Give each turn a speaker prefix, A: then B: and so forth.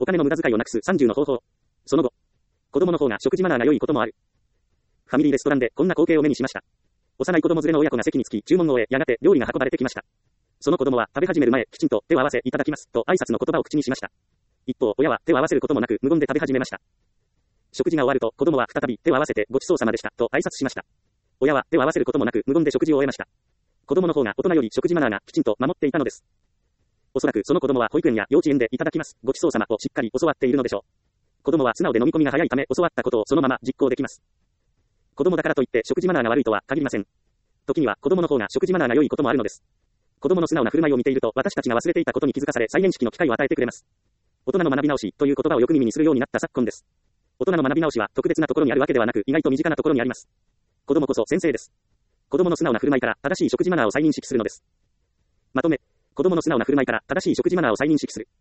A: お金の無駄遣いをなくす30の方法。その後、子供の方が食事マナーが良いこともある。ファミリーレストランでこんな光景を目にしました。幼い子供連れの親子が席につき注文を終え、やがて料理が運ばれてきました。その子供は食べ始める前、きちんと手を合わせいただきますと挨拶の言葉を口にしました。一方、親は手を合わせることもなく無言で食べ始めました。食事が終わると子供は再び手を合わせてごちそうさまでしたと挨拶しました。親は手を合わせることもなく無言で食事を終えました。子供の方が大人より食事マナーがきちんと守っていたのです。おそらくその子供は保育園や幼稚園でいただきますごちそうさまをしっかり教わっているのでしょう。子供は素直で飲み込みが早いため教わったことをそのまま実行できます。子供だからといって食事マナーが悪いとは限りません。時には子供の方が食事マナーが良いこともあるのです。子供の素直な振る舞いを見ていると私たちが忘れていたことに気づかされ再認識の機会を与えてくれます。大人の学び直しという言葉をよく耳にするようになった昨今です。大人の学び直しは特別なところにあるわけではなく意外と身近なところにあります。子供こそ先生です。子供の素直な振る舞いから正しい食事マナーを再認識するのです。まとめ、子供の素直な振る舞いから正しい食事マナーを再認識する。